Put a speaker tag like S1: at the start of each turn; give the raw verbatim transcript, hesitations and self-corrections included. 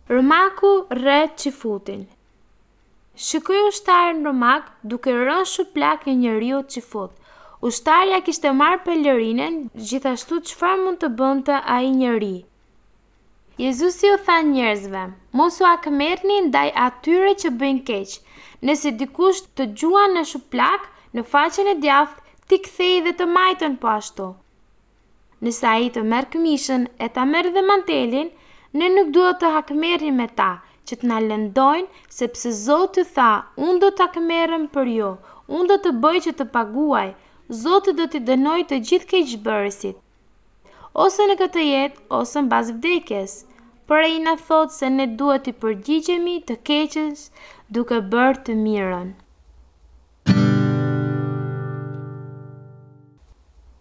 S1: Romaku rre Qifutin. Shikoi ushtarin romak duke rënë shuplak një njeriu Qifut. Ushtarja kishte marrë pelerinën, gjithashtu çfarë mund të bënte ai njeri. Jezusi u tha njerëzve, mos u akmerrni ndaj atyre që bëjnë keq. Nëse dikush të gjuan në shuplak, në faqen e djathtë, ti kthej dhe të majtën po ashtu. Nëse ai të merr këmishën e ta merr dhe mantelin, ne nuk duhet të hakmerrim me ta, që të na lëndojnë, sepse Zoti tha, unë do të hakmerrem për ju, unë do të bëj që të paguaj, Zoti do t'i dënoj të gjithë keqbërësit, ose në këtë jetë, ose mbas vdekjes. Por ai na thot se ne duhet të përgjigjemi të keqes duke bërë të mirën.